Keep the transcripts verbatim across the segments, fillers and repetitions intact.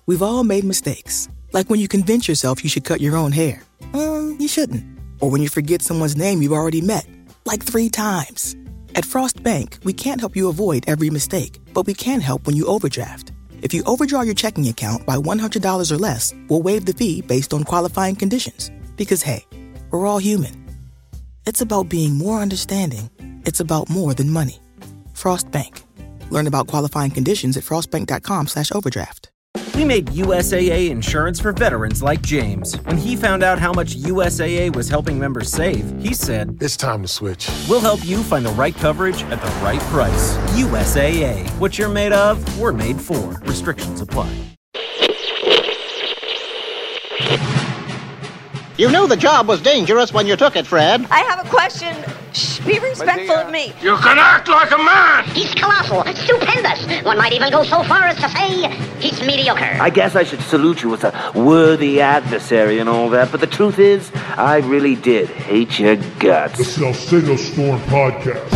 We've all made mistakes, like when you convince yourself you should cut your own hair. Um, you shouldn't. Or when you forget someone's name you've already met, like three times. At Frost Bank, we can't help you avoid every mistake, but we can help when you overdraft. If you overdraw your checking account by one hundred dollars or less, we'll waive the fee based on qualifying conditions. Because hey, we're all human. It's about being more understanding. It's about more than money. Frost Bank. Learn about qualifying conditions at frostbank.com slash overdraft. We made U S A A insurance for veterans like James. When he found out how much U S A A was helping members save, he said, "It's time to switch." We'll help you find the right coverage at the right price. U S A A. What you're made of, we're made for. Restrictions apply. You knew the job was dangerous when you took it, Fred. I have a question. Shh, be respectful of me. You can act like a man! He's colossal, stupendous. One might even go so far as to say he's mediocre. I guess I should salute you as a worthy adversary and all that, but the truth is, I really did hate your guts. The Salcedo Storm Podcast.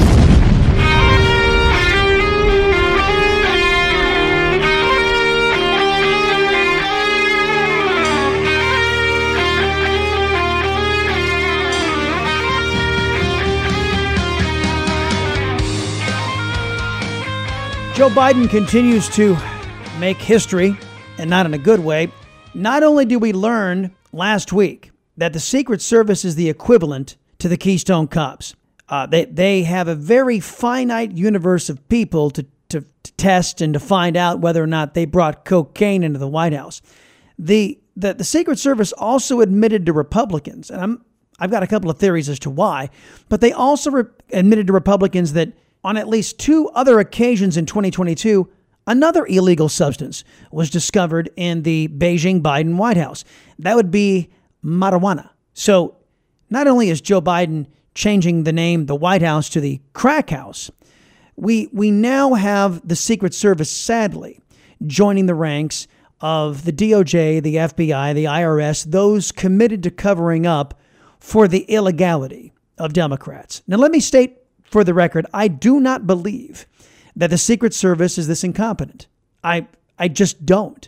Joe Biden continues to make history, and not in a good way. Not only did we learn last week that the Secret Service is the equivalent to the Keystone Cops. Uh, they they have a very finite universe of people to, to, to test and to find out whether or not they brought cocaine into the White House. The the, the Secret Service also admitted to Republicans, and I'm I've got a couple of theories as to why, but they also re- admitted to Republicans that on at least two other occasions in twenty twenty-two, another illegal substance was discovered in the Beijing-Biden White House. That would be marijuana. So not only is Joe Biden changing the name the White House to the crack house, we we now have the Secret Service, sadly, joining the ranks of the D O J, the F B I, the I R S, those committed to covering up for the illegality of Democrats. Now, let me state for the record, I do not believe that the Secret Service is this incompetent. I I just don't.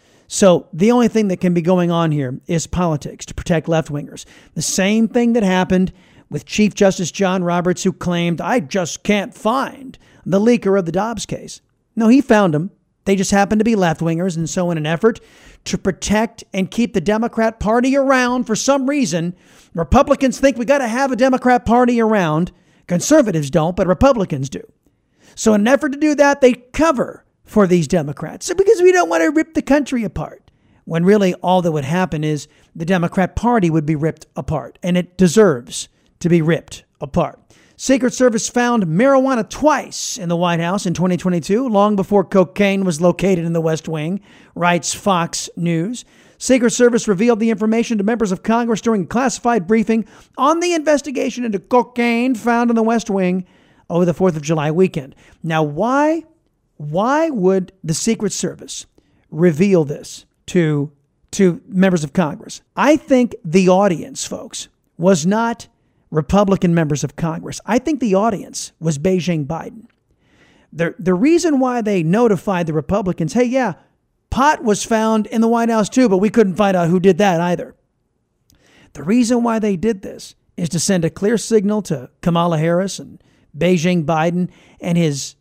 So the only thing that can be going on here is politics to protect left-wingers. The same thing that happened with Chief Justice John Roberts, who claimed, I just can't find the leaker of the Dobbs case. No, he found them. They just happen to be left-wingers. And so in an effort to protect and keep the Democrat Party around, for some reason, Republicans think we got to have a Democrat Party around. Conservatives don't, but Republicans do. So in an effort to do that, they cover for these Democrats because we don't want to rip the country apart. When really all that would happen is the Democrat Party would be ripped apart, and it deserves to be ripped apart. Secret Service found marijuana twice in the White House in twenty twenty-two, long before cocaine was located in the West Wing, writes Fox News. Secret Service revealed the information to members of Congress during a classified briefing on the investigation into cocaine found in the West Wing over the fourth of July weekend. Now, why, why would the Secret Service reveal this to, to members of Congress? I think the audience, folks, was not Republican members of Congress. I think the audience was Beijing Biden. The, the reason why they notified the Republicans, hey, yeah, pot was found in the White House too, but we couldn't find out who did that either. The reason why they did this is to send a clear signal to Kamala Harris and Beijing Biden and his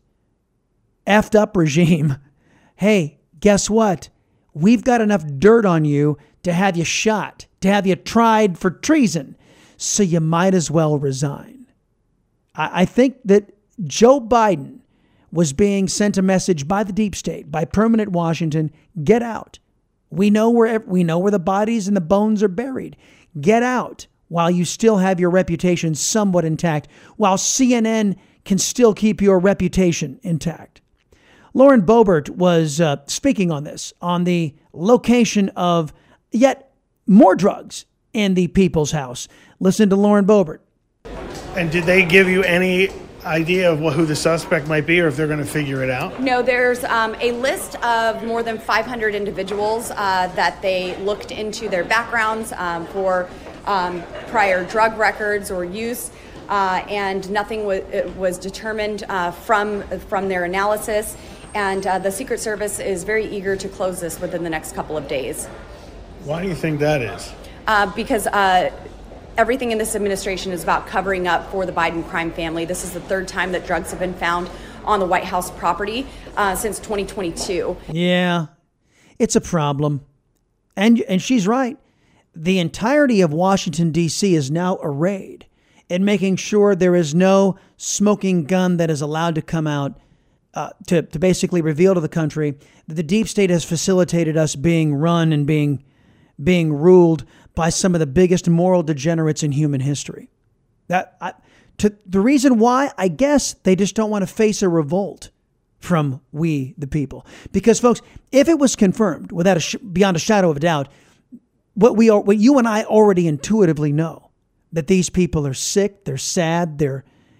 effed up regime. Hey, guess what? We've got enough dirt on you to have you shot, to have you tried for treason. So you might as well resign. I, I think that Joe Biden was being sent a message by the deep state, by permanent Washington, get out. We know where we know where the bodies and the bones are buried. Get out while you still have your reputation somewhat intact, while C N N can still keep your reputation intact. Lauren Boebert was uh, speaking on this, on the location of yet more drugs in the People's House. Listen to Lauren Boebert. And did they give you any idea of what, who the suspect might be, or if they're going to figure it out? No, there's um, a list of more than five hundred individuals uh, that they looked into their backgrounds um, for um, prior drug records or use, uh, and nothing was, was determined uh, from from their analysis. and uh, the Secret Service is very eager to close this within the next couple of days. Why do you think that is? Uh, because uh, everything in this administration is about covering up for the Biden crime family. This is the third time that drugs have been found on the White House property uh, since twenty twenty-two. Yeah, it's a problem. And and she's right. The entirety of Washington, D C is now arrayed in making sure there is no smoking gun that is allowed to come out uh, to, to basically reveal to the country that the deep state has facilitated us being run and being being ruled by some of the biggest moral degenerates in human history. That I, to the reason why, I guess they just don't want to face a revolt from we, the people. Because, folks, if it was confirmed without a sh- beyond a shadow of a doubt, what we are, what you and I already intuitively know, that these people are sick, they're sad, they're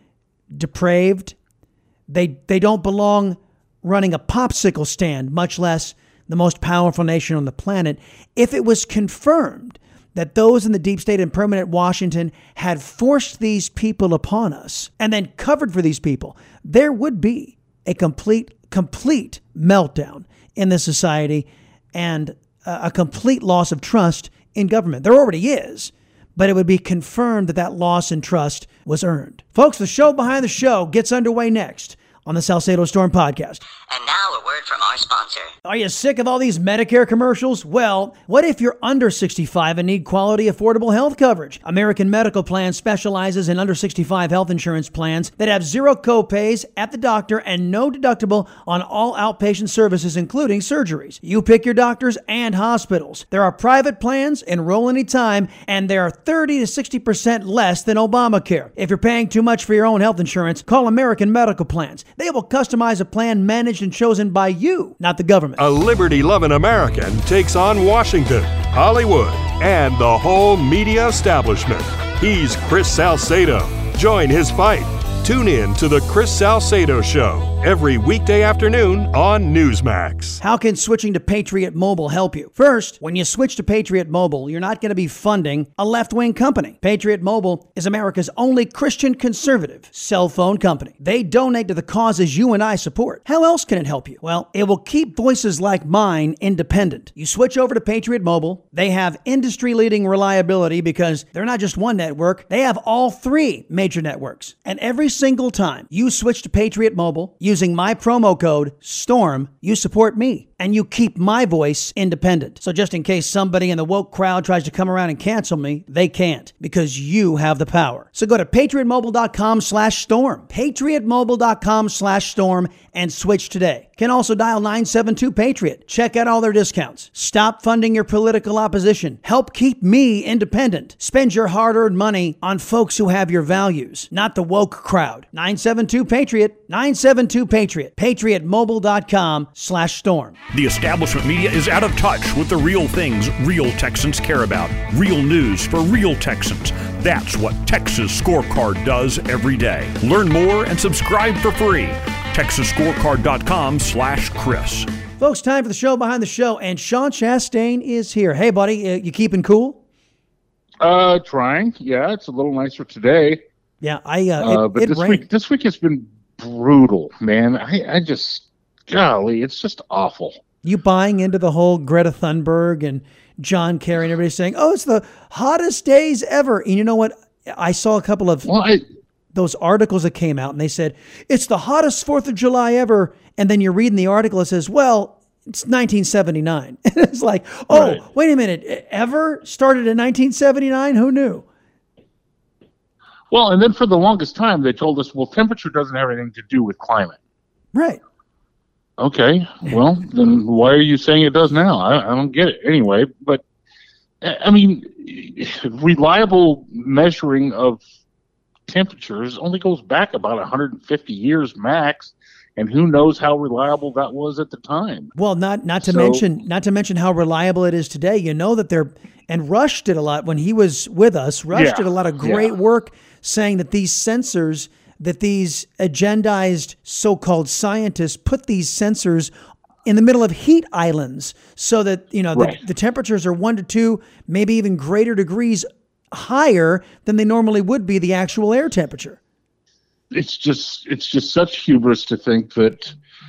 depraved, they they don't belong running a popsicle stand, much less the most powerful nation on the planet. If it was confirmed that those in the deep state and permanent Washington had forced these people upon us and then covered for these people, there would be a complete, complete meltdown in this society and a complete loss of trust in government. There already is, but it would be confirmed that that loss in trust was earned. Folks, the show behind the show gets underway next on the Salcedo Storm Podcast. And now a word from our sponsor. Are you sick of all these Medicare commercials? Well, what if you're under sixty-five and need quality, affordable health coverage? American Medical Plan specializes in under sixty-five health insurance plans that have zero copays at the doctor and no deductible on all outpatient services, including surgeries. You pick your doctors and hospitals. There are private plans, enroll anytime, and they are thirty to sixty percent less than Obamacare. If you're paying too much for your own health insurance, call American Medical Plans. They will customize a plan managed and chosen by you, not the government. A liberty-loving American takes on Washington, Hollywood, and the whole media establishment. He's Chris Salcedo. Join his fight. Tune in to The Chris Salcedo Show every weekday afternoon on Newsmax. How can switching to Patriot Mobile help you? First, when you switch to Patriot Mobile, you're not going to be funding a left-wing company. Patriot Mobile is America's only Christian conservative cell phone company. They donate to the causes you and I support. How else can it help you? Well, it will keep voices like mine independent. You switch over to Patriot Mobile. They have industry-leading reliability because they're not just one network. They have all three major networks. And every single time you switch to Patriot Mobile using my promo code STORM, you support me and you keep my voice independent. So just in case somebody in the woke crowd tries to come around and cancel me, they can't because you have the power. So go to patriotmobile.com slash storm, patriotmobile.com slash storm and switch today. Can also dial nine seven two Patriot. Check out all their discounts. Stop funding your political opposition. Help keep me independent. Spend your hard-earned money on folks who have your values, not the woke crowd. nine seven two Patriot, nine seven two Patriot, patriotmobile.com slash storm. The establishment media is out of touch with the real things real Texans care about. Real news for real Texans. That's what Texas Scorecard does every day. Learn more and subscribe for free. Texas Scorecard dot com slash Chris. Folks, time for the show behind the show, and Sean Chastain is here. Hey, buddy, uh, you keeping cool? Uh, trying. Yeah, it's a little nicer today. Yeah, I. Uh, uh it, but it this rained. week, this week has been brutal, man. I, I just, golly, it's just awful. You buying into the whole Greta Thunberg and John Kerry and everybody saying, "Oh, it's the hottest days ever." And you know what? I saw a couple of. Well, I, those articles that came out and they said, it's the hottest fourth of July ever. And then you're reading the article, it says, well, it's nineteen seventy-nine. And it's like, oh, right. Wait a minute. Ever started in nineteen seventy-nine? Who knew? Well, and then for the longest time, they told us, well, temperature doesn't have anything to do with climate. Right. Okay. Well, then why are you saying it does now? I, I don't get it. Anyway, but I mean, reliable measuring of temperatures only goes back about one hundred fifty years max, and who knows how reliable that was at the time. Well, not not to so, mention not to mention how reliable it is today. You know that they're and Rush did a lot when he was with us. Rush yeah, did a lot of great yeah. work saying that these sensors, that these agendized so-called scientists put these sensors in the middle of heat islands so that, you know, right. the, the temperatures are one to two, maybe even greater degrees higher than they normally would be the actual air temperature. It's just it's just such hubris to think that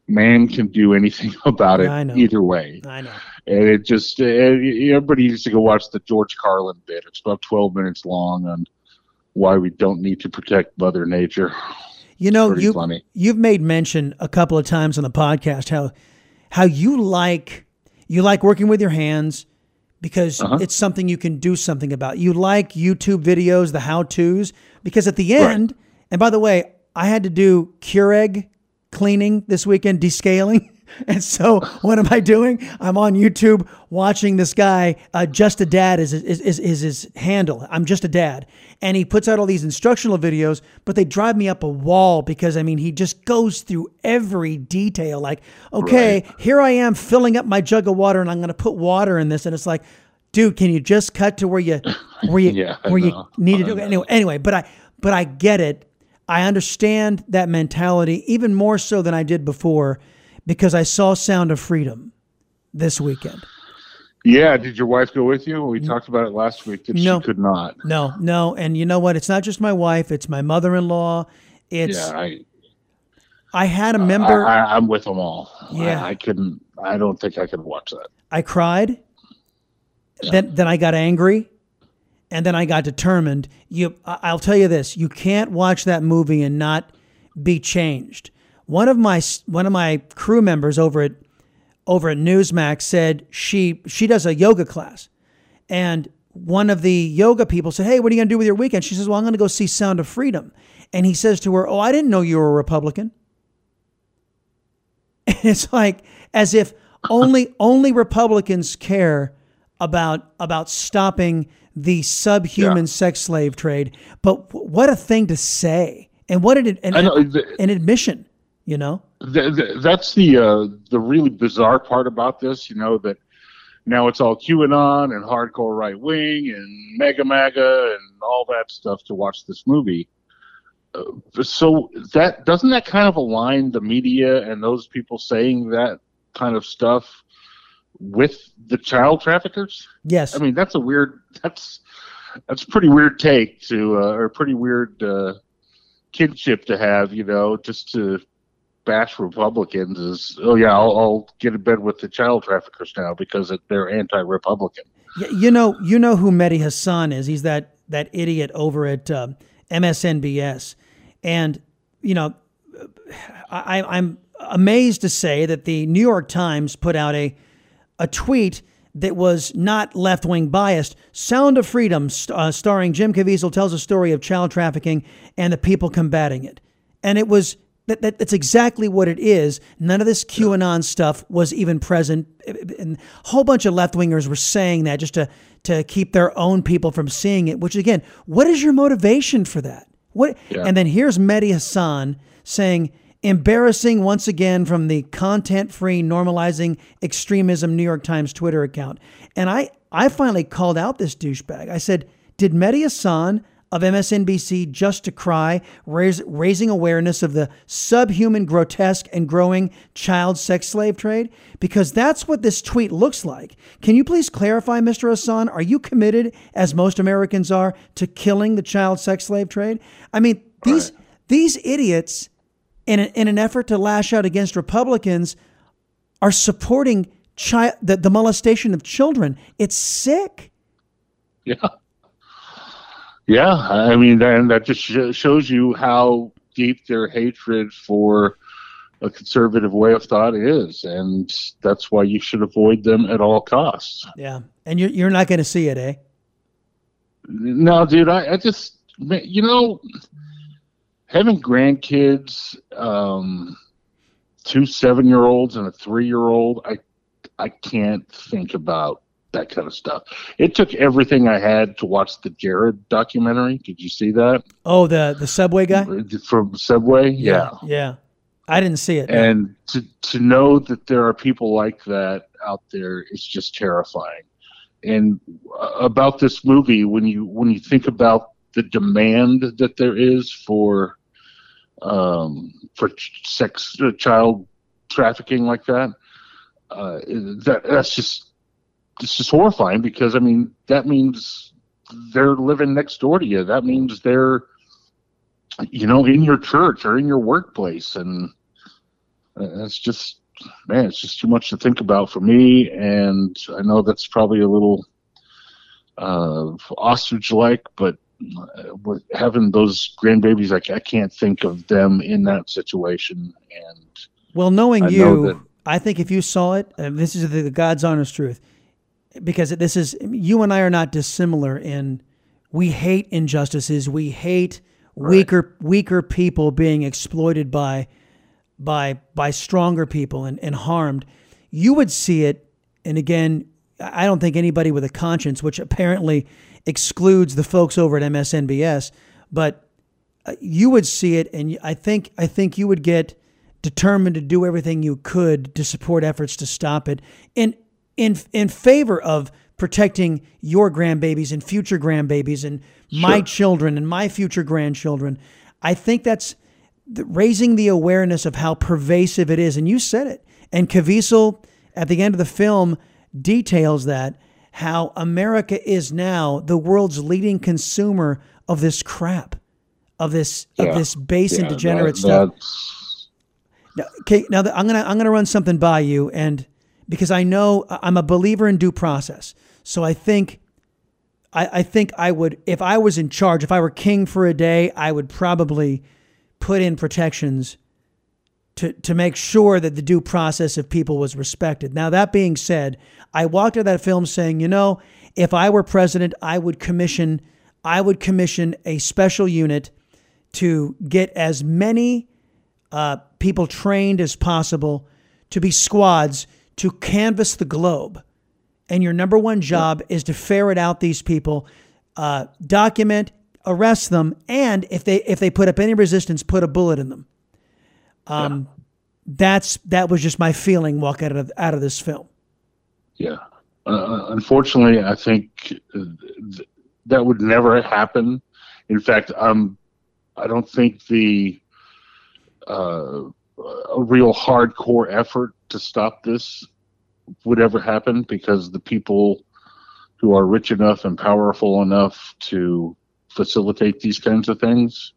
man can do anything about it I know. either way. I know. And it just, uh, everybody needs to go watch the George Carlin bit. It's about twelve minutes long on why we don't need to protect Mother Nature. You know, Pretty you, funny. you've made mention a couple of times on the podcast how how you like you like working with your hands because Uh-huh. it's something you can do something about. You like YouTube videos, the how-tos, because at the end, Right. and by the way, I had to do Keurig cleaning this weekend, descaling. And so what am I doing? I'm on YouTube watching this guy, uh, Just a Dad is, is, is, is his handle. I'm Just a Dad. And he puts out all these instructional videos, but they drive me up a wall because, I mean, he just goes through every detail. Like, okay, Right. here I am filling up my jug of water and I'm going to put water in this. And it's like, dude, can you just cut to where you, where you, Yeah, I where you know. need to I do it? know. Anyway, anyway, but I, but I get it. I understand that mentality even more so than I did before, because I saw Sound of Freedom this weekend. Yeah, did your wife go with you? We talked about it last week that No. she could not. No, no. And you know what? It's not just my wife. It's my mother-in-law. It's, Yeah, I, I had a member. I, I, I'm with them all. Yeah. I, I couldn't, I don't think I could watch that. I cried. Then, then I got angry. And then I got determined. You, I- I'll tell you this. You can't watch that movie and not be changed. One of my one of my crew members over at over at Newsmax said she she does a yoga class, and one of the yoga people said, "Hey, what are you going to do with your weekend?" She says, "Well, I'm going to go see Sound of Freedom." And he says to her, "Oh, I didn't know you were a Republican." And it's like as if only only Republicans care about about stopping the subhuman Yeah. sex slave trade. But w- what a thing to say, and what an an, I know, the- an admission. You know, Th- th- that's the uh, the really bizarre part about this, you know, that now it's all QAnon and hardcore right wing and mega MAGA and all that stuff to watch this movie. Uh, so that doesn't that kind of align the media and those people saying that kind of stuff with the child traffickers? Yes. I mean, that's a weird. That's that's a pretty weird take to, uh, or a pretty weird uh, kinship to have, you know, just to bash Republicans is, oh yeah, I'll, I'll get in bed with the child traffickers now because they're anti-Republican. Y- you know, you know who Mehdi Hassan is. He's that that idiot over at um, M S N B S, and you know, I, I'm amazed to say that the New York Times put out a a tweet that was not left-wing biased. Sound of Freedom, st- uh, starring Jim Caviezel, tells a story of child trafficking and the people combating it, and it was. That, that that's exactly what it is. None of this QAnon stuff was even present, and a whole bunch of left wingers were saying that just to to keep their own people from seeing it. Which again, what is your motivation for that? What? Yeah. And then here's Mehdi Hassan saying, embarrassing once again from the content-free normalizing extremism New York Times Twitter account. And I I finally called out this douchebag. I said, did Mehdi Hassan of M S N B C Just to Cry, raise, raising awareness of the subhuman, grotesque, and growing child sex slave trade? Because that's what this tweet looks like. Can you please clarify, Mister Hassan, are you committed, as most Americans are, to killing the child sex slave trade? I mean, these Right. these idiots, in, a, in an effort to lash out against Republicans, are supporting chi- the, the molestation of children. It's sick. Yeah. Yeah, I mean, and that just sh- shows you how deep their hatred for a conservative way of thought is, and that's why you should avoid them at all costs. Yeah, and you're you're not going to see it, eh? No, dude, I, I just, you know, having grandkids, um, two seven-year-olds and a three-year-old, I, I can't think about that kind of stuff. It took everything I had to watch the Jared documentary. Did you see that? Oh, the the Subway guy from Subway? Yeah. Yeah. I didn't see it. And to to know that there are people like that out there is just terrifying. And uh, about this movie, when you when you think about the demand that there is for um, for ch- sex uh, child trafficking like that, uh, that that's just it's just horrifying, because I mean that means they're living next door to you. That means they're, you know, in your church or in your workplace, and It's just, man, it's just too much to think about for me. And I know that's probably a little uh, ostrich-like, but with having those grandbabies, I, I can't think of them in that situation. And well, knowing I you, know that, I think if you saw it, and this is the, the God's honest truth, because this is, you and I are not dissimilar in, we hate injustices, we hate weaker right. weaker people being exploited by by by stronger people and, and harmed. You would see it, and again, I don't think anybody with a conscience, which apparently excludes the folks over at M S N B S, but you would see it, and I think I think you would get determined to do everything you could to support efforts to stop it in in in favor of protecting your grandbabies and future grandbabies and sure. my children and my future grandchildren. I think that's the, raising the awareness of how pervasive it is. And you said it. And Caviezel, at the end of the film, details that, how America is now the world's leading consumer of this crap, of this yeah. of this base yeah, and degenerate that, stuff. That's... Now, okay, now the, I'm gonna I'm gonna run something by you, and because I know I'm a believer in due process. So I think, I, I think I would, if I was in charge, if I were king for a day, I would probably put in protections to, to make sure that the due process of people was respected. Now, that being said, I walked out of that film saying, you know, if I were president, I would commission, I would commission a special unit to get as many uh, people trained as possible to be squads to canvass the globe. And your number one job is to ferret out these people, uh, document, arrest them, and if they if they put up any resistance, put a bullet in them. Um, yeah. That's that was just my feeling walking out of out of this film. Yeah, uh, unfortunately, I think th- that would never happen. In fact, um, I don't think the uh, a real hardcore effort to stop this would ever happen, because the people who are rich enough and powerful enough to facilitate these kinds of things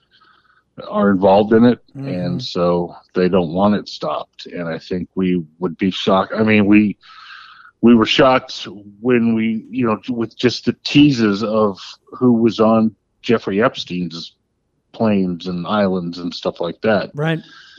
are involved in it. Mm-hmm. And so they don't want it stopped. And I think we would be shocked. I mean, we, we were shocked when we, you know, with just the teases of who was on Jeffrey Epstein's planes and islands and stuff like that. Right.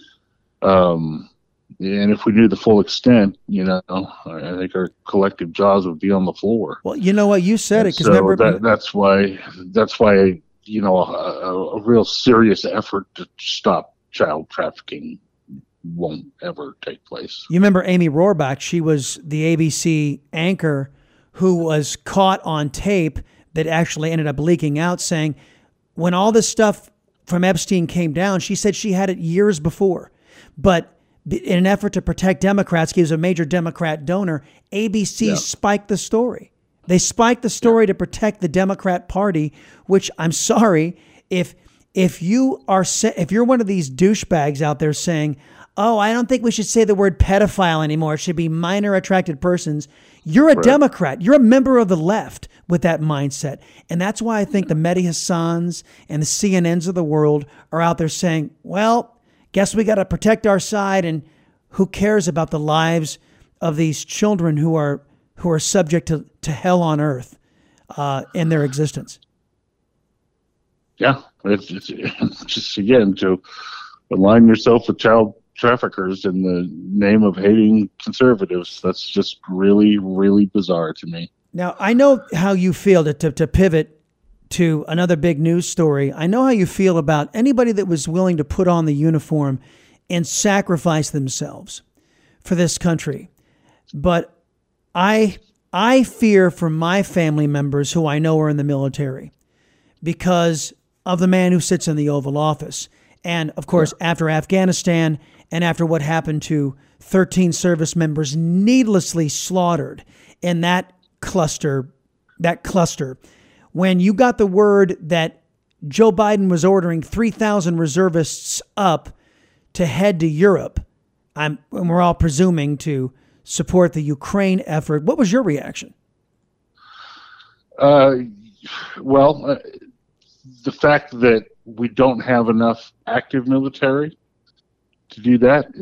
Um, And if we knew the full extent, you know, I think our collective jaws would be on the floor. Well, you know what, you said it, because so remember that, that's why that's why you know a, a real serious effort to stop child trafficking won't ever take place. You remember Amy Rohrbach? She was the A B C anchor who was caught on tape that actually ended up leaking out, saying when all this stuff from Epstein came down, she said she had it years before, but in an effort to protect Democrats, he was a major Democrat donor, A B C yeah. spiked the story. They spiked the story yeah. to protect the Democrat Party, which I'm sorry, if if you are if you're one of these douchebags out there saying, oh, I don't think we should say the word pedophile anymore, it should be minor attracted persons, you're a right. Democrat. You're a member of the left with that mindset. And that's why I think the Mehdi Hassans and the C N Ns of the world are out there saying, well, guess we got to protect our side, and who cares about the lives of these children who are who are subject to, to hell on earth uh, in their existence? Yeah, it's, it's, it's just, again, to align yourself with child traffickers in the name of hating conservatives. That's just really, really bizarre to me. Now, I know how you feel to, to, to pivot to another big news story. I know how you feel about anybody that was willing to put on the uniform and sacrifice themselves for this country. But I I fear for my family members who I know are in the military because of the man who sits in the Oval Office. And of course, yeah. after Afghanistan and after what happened to thirteen service members needlessly slaughtered in that cluster, that cluster, when you got the word that Joe Biden was ordering three thousand reservists up to head to Europe, I'm, and we're all presuming to support the Ukraine effort, what was your reaction? Uh, well, uh, the fact that we don't have enough active military to do that is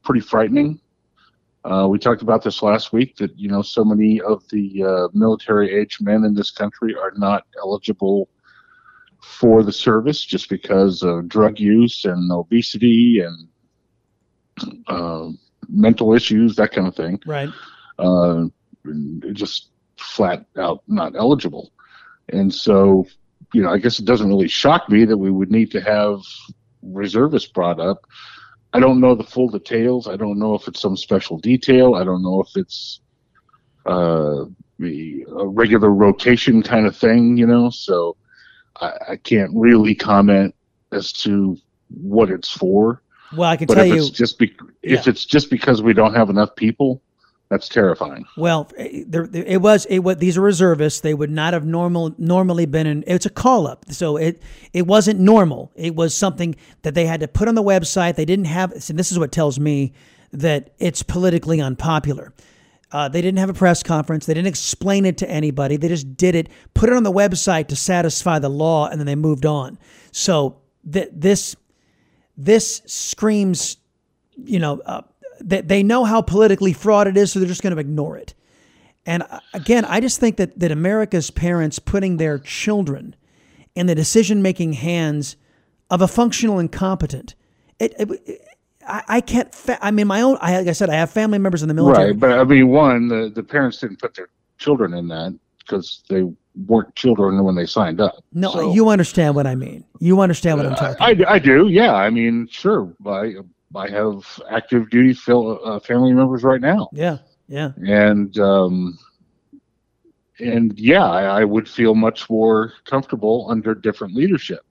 pretty frightening. Uh, we talked about this last week that, you know, so many of the uh, military-age men in this country are not eligible for the service just because of drug use and obesity and uh, mental issues, that kind of thing. Right. Uh, just flat out not eligible. And so, you know, I guess it doesn't really shock me that we would need to have reservists brought up. I don't know the full details. I don't know if it's some special detail. I don't know if it's uh, the, a regular rotation kind of thing, you know, so I, I can't really comment as to what it's for. Well, I can but tell if you, it's just be, if yeah. it's just because we don't have enough people, that's terrifying. Well, there, it was it was these are reservists. They would not have normal normally been in. It's a call up, so it it wasn't normal. It was something that they had to put on the website. They didn't have. And this is what tells me that it's politically unpopular. Uh, they didn't have a press conference. They didn't explain it to anybody. They just did it, put it on the website to satisfy the law, and then they moved on. So th- this this screams, you know. Uh, They, they know how politically fraught it is, so they're just going to ignore it. And again, I just think that, that America's parents putting their children in the decision-making hands of a functional incompetent, it, it, it, I, I can't, fa- I mean, my own, I, like I said, I have family members in the military. Right, but I mean, one, the, the parents didn't put their children in that because they weren't children when they signed up. No, so, you understand what I mean. You understand what I'm talking I, about. I, I do, yeah. I mean, sure, I, I have active duty fil- uh, family members right now. Yeah, yeah. And, um, and yeah, I, I would feel much more comfortable under different leadership.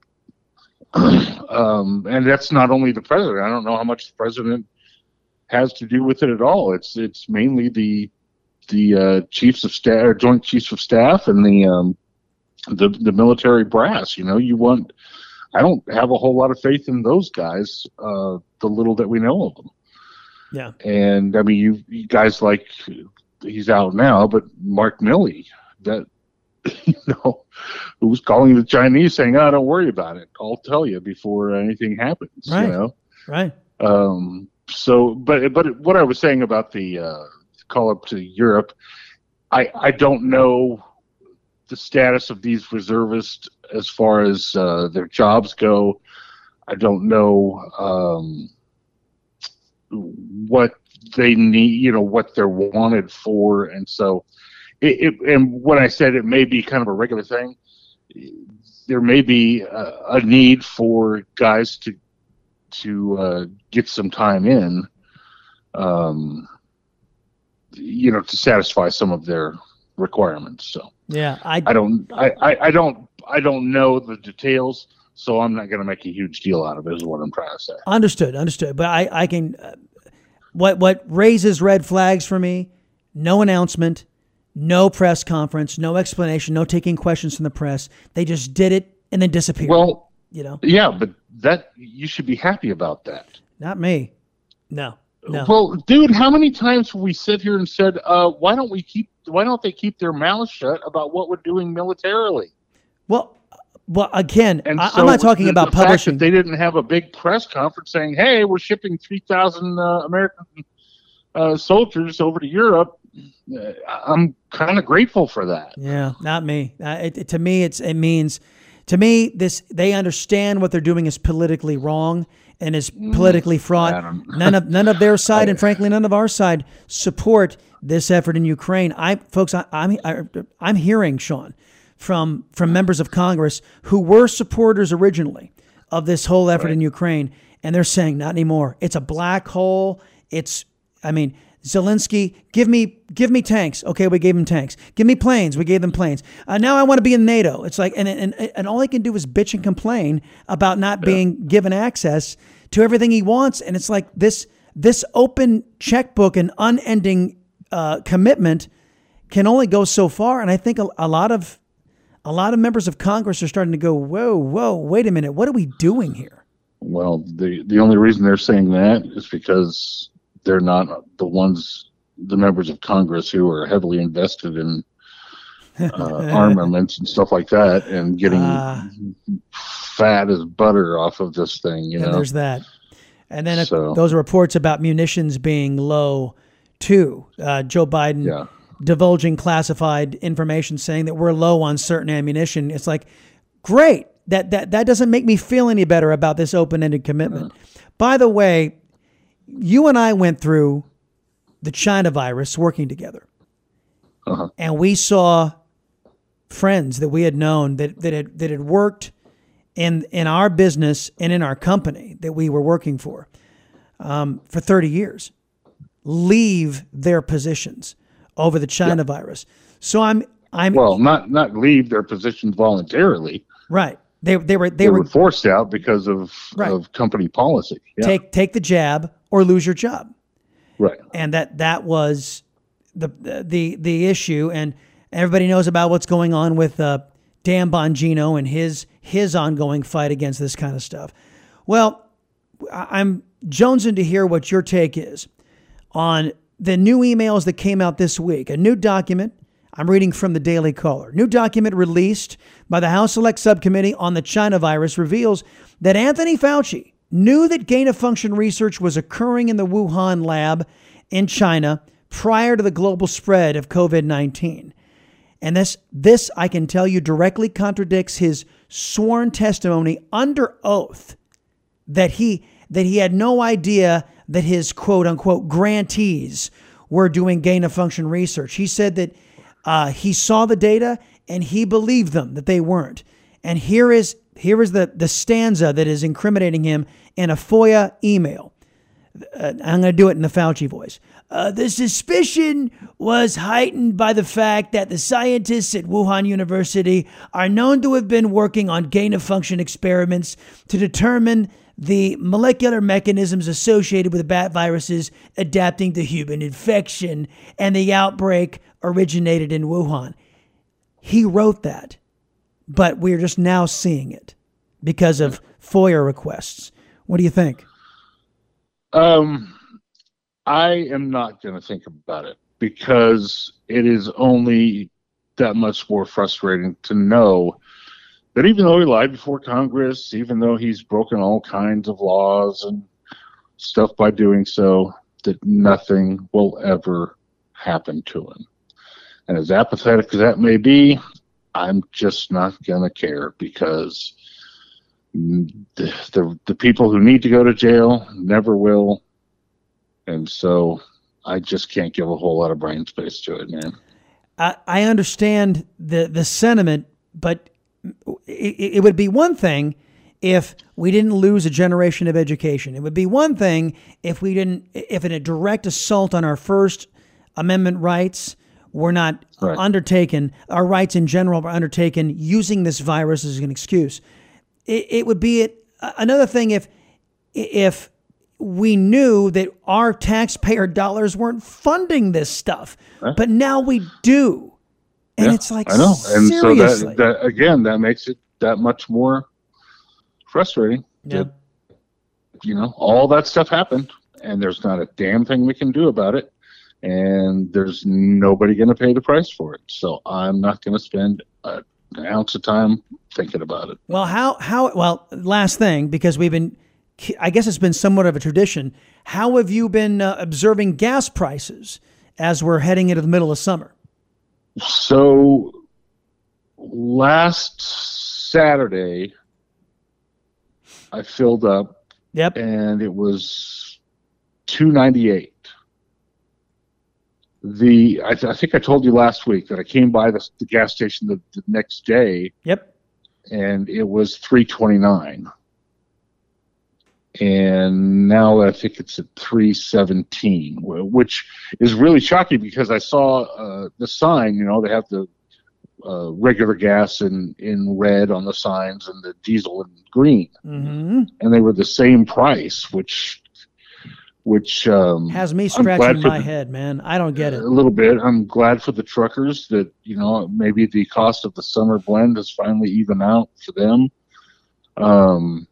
um, and that's not only the president. I don't know how much the president has to do with it at all. It's it's mainly the the uh, chiefs of staff, or joint chiefs of staff, and the um, the the military brass. You know, you want. I don't have a whole lot of faith in those guys, uh, the little that we know of them. Yeah. And, I mean, you, you guys like, he's out now, but Mark Milley, that, you know, who was calling the Chinese saying, oh, don't worry about it. I'll tell you before anything happens, right. you know? Right. Um, so, but, but what I was saying about the uh, call up to Europe, I, I don't know the status of these reservists as far as uh, their jobs go. I don't know um, what they need, you know, what they're wanted for. And so, it, it, and when I said it may be kind of a regular thing, there may be a, a need for guys to to uh, get some time in, um, you know, to satisfy some of their requirements. So. Yeah, I, I don't, I, I, I don't, I don't know the details, so I'm not going to make a huge deal out of it. Is what I'm trying to say. Understood, understood. But I, I can, uh, what, what raises red flags for me? No announcement, no press conference, no explanation, no taking questions from the press. They just did it and then disappeared. Well, you know. Yeah, but that you should be happy about that. Not me. No. No. Well, dude, how many times have we sit here and said, uh, why don't we keep, why don't they keep their mouths shut about what we're doing militarily? Well, well, again, and I, so I'm not talking the, about the publishing. Fact that they didn't have a big press conference saying, hey, we're shipping three thousand uh, American uh, soldiers over to Europe. Uh, I'm kind of grateful for that. Yeah, not me. Uh, it, it, to me, it's it means, to me, this they understand what they're doing is politically wrong and is politically fraught. none of none of their side, and frankly, none of our side support this effort in Ukraine. I, folks, I, I'm I, I'm hearing, Sean, from from members of Congress who were supporters originally of this whole effort right. in Ukraine, and they're saying not anymore. It's a black hole. It's, I mean, Zelensky, give me give me tanks. Okay, we gave him tanks. Give me planes. We gave them planes. Uh, now I want to be in NATO. It's like, and and and all he can do is bitch and complain about not yeah. being given access to everything he wants. And it's like this this open checkbook and unending uh, commitment can only go so far. And I think a, a lot of a lot of members of Congress are starting to go, whoa, whoa, wait a minute, what are we doing here? Well, the the only reason they're saying that is because they're not the ones, the members of Congress who are heavily invested in uh, armaments and stuff like that, and getting uh, fat as butter off of this thing. You know, there's that. And then So- uh, those reports about munitions being low, too. Uh, Joe Biden Yeah. divulging classified information saying that we're low on certain ammunition. It's like, great. That that that doesn't make me feel any better about this open-ended commitment. By the way, you and I went through the China virus working together. Uh-huh. And we saw friends that we had known that, that had that had worked in in our business and in our company that we were working for um, for thirty years leave their positions over the China Yeah. virus. So I'm I'm Well, not not leave their positions voluntarily. right. They they were they, They, were, were forced out because of Right. of company policy. Yeah. take take the jab or lose your job. Right. And that that was the the the issue, and everybody knows about what's going on with uh, Dan Bongino and his his ongoing fight against this kind of stuff. Well, I- I'm jonesing to hear what your take is on the new emails that came out this week. A new document. I'm reading from the Daily Caller. New document released by the House Select Subcommittee on the China virus reveals that Anthony Fauci knew that gain-of-function research was occurring in the Wuhan lab in China prior to the global spread of COVID nineteen. And this, this, I can tell you, directly contradicts his sworn testimony under oath that he that he had no idea that his quote-unquote grantees were doing gain-of-function research. He said that uh, he saw the data and he believed them, that they weren't. And here is here is the, the stanza that is incriminating him in a FOIA email. Uh, I'm going to do it in the Fauci voice. Uh, the suspicion was heightened by the fact that the scientists at Wuhan University are known to have been working on gain-of-function experiments to determine the molecular mechanisms associated with bat viruses adapting to human infection, and the outbreak originated in Wuhan. He wrote that, but we're just now seeing it because of FOIA requests. What do you think? Um, I am not going to think about it because it is only that much more frustrating to know that even though he lied before Congress, even though he's broken all kinds of laws and stuff by doing so, that nothing will ever happen to him. And as apathetic as that may be, I'm just not going to care because the, the the people who need to go to jail never will. And so I just can't give a whole lot of brain space to it, man. I, I understand the, the sentiment, but it, it would be one thing if we didn't lose a generation of education. It would be one thing if we didn't, if in a direct assault on our First Amendment rights were not right. undertaken, our rights in general were undertaken using this virus as an excuse. It, it would be it, another thing if if we knew that our taxpayer dollars weren't funding this stuff, huh? But now we do. And yeah, it's like, I know. And seriously. so that, that, again, that makes it that much more frustrating. Yeah. That, you know, all that stuff happened and there's not a damn thing we can do about it. And there's nobody going to pay the price for it. So I'm not going to spend a, an ounce of time thinking about it. Well, how, how, well, last thing, because we've been, I guess it's been somewhat of a tradition. How have you been uh, observing gas prices as we're heading into the middle of summer? So last Saturday, I filled up. Yep. And it was two ninety-eight. The I, th- I think I told you last week that I came by the, the gas station the, the next day. Yep. And it was three twenty-nine. And now I think it's at three seventeen, which is really shocking because I saw uh, the sign. You know, they have the uh, regular gas in, in red on the signs and the diesel in green, mm-hmm. and they were the same price, which which um, has me scratching my the, head, man. I don't get it. A little bit. I'm glad for the truckers that, you know, maybe the cost of the summer blend has finally evened out for them. Um,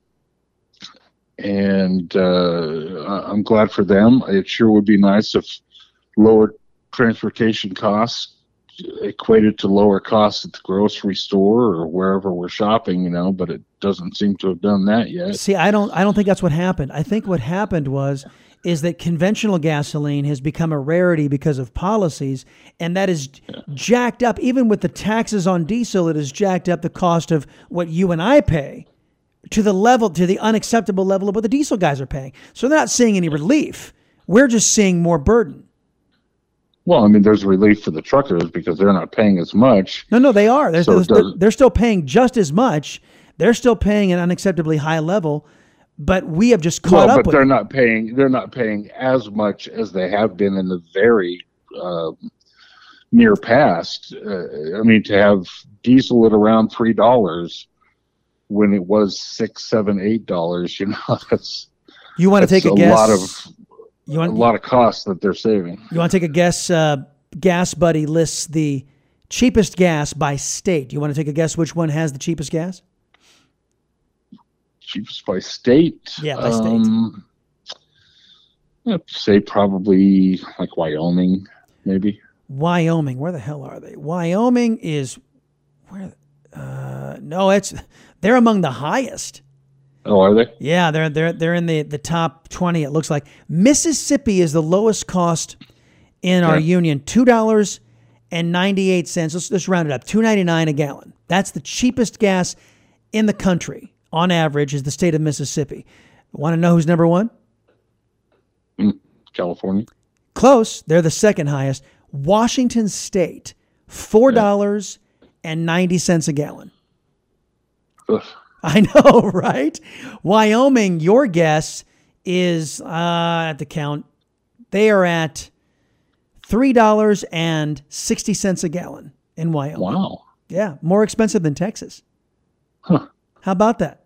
and uh, I'm glad for them. It sure would be nice if lower transportation costs equated to lower costs at the grocery store or wherever we're shopping, you know, but it doesn't seem to have done that yet. See, I don't I don't think that's what happened. I think what happened was is that conventional gasoline has become a rarity because of policies, and that is yeah. jacked up. Even with the taxes on diesel, it has jacked up the cost of what you and I pay to the level, to the unacceptable level of what the diesel guys are paying. So they're not seeing any relief. We're just seeing more burden. Well, I mean, there's relief for the truckers because they're not paying as much. No, no, they are. They're, so they're, they're still paying just as much. They're still paying an unacceptably high level, but we have just caught well, up but with they're them. not paying. They're not paying as much as they have been in the very uh, near past. Uh, I mean, to have diesel at around three dollars when it was six, seven, eight dollars. You know, that's you want to take a, a guess. Lot of, You want, a lot of costs that they're saving. You want to take a guess? Uh, Gas Buddy lists the cheapest gas by state. You want to take a guess which one has the cheapest gas? Cheapest by state? Yeah, by um, state. I'd say probably like Wyoming, maybe. Wyoming. Where the hell are they? Wyoming is where? Uh, no, it's they're among the highest. Oh, are they? Yeah, they're they're they're in the, the top twenty. It looks like Mississippi is the lowest cost in okay. our union, two dollars and ninety eight cents. Let's let's round it up, two ninety nine a gallon. That's the cheapest gas in the country on average. Is the state of Mississippi? Want to know who's number one? Mm, California. Close. They're the second highest. Washington State, four dollars and ninety cents a gallon. Ugh. I know, right? Wyoming, your guess is, uh, at the count, they are at three dollars and sixty cents a gallon in Wyoming. Wow. Yeah, more expensive than Texas. Huh. How about that?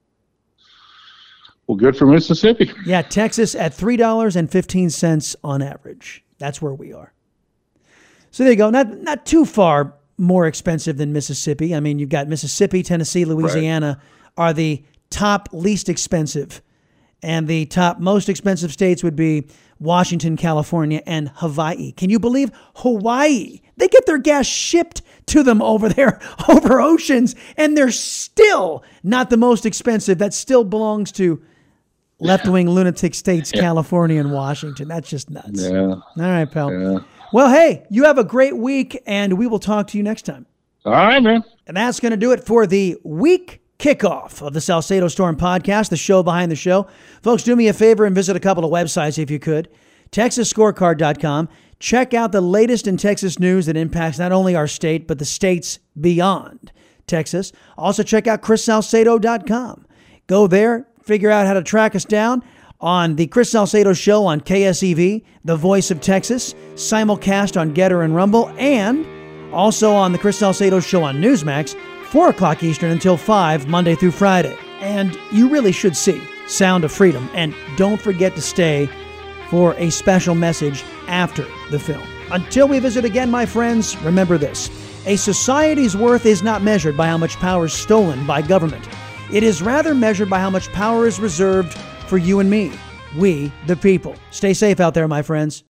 Well, good for Mississippi. Yeah, Texas at three dollars and fifteen cents on average. That's where we are. So there you go. Not, not too far more expensive than Mississippi. I mean, you've got Mississippi, Tennessee, Louisiana right. are the top least expensive. And the top most expensive states would be Washington, California, and Hawaii. Can you believe Hawaii? They get their gas shipped to them over there, over oceans, and they're still not the most expensive. That still belongs to left-wing lunatic states, yeah. California and Washington. That's just nuts. Yeah. All right, pal. Yeah. Well, hey, you have a great week, and we will talk to you next time. All right, man. And that's going to do it for the week kickoff of the Salcedo Storm podcast, the show behind the show. Folks, do me a favor and visit a couple of websites if you could. Texas Scorecard dot com. Check out the latest in Texas news that impacts not only our state, but the states beyond Texas. Also, check out Chris Salcedo dot com. Go there, figure out how to track us down on the Chris Salcedo Show on K S E V, the voice of Texas, simulcast on Getter and Rumble, and also on the Chris Salcedo Show on Newsmax, four o'clock Eastern until five, Monday through Friday. And you really should see Sound of Freedom. And don't forget to stay for a special message after the film. Until we visit again, my friends, remember this. A society's worth is not measured by how much power is stolen by government. It is rather measured by how much power is reserved for you and me, we the people. Stay safe out there, my friends.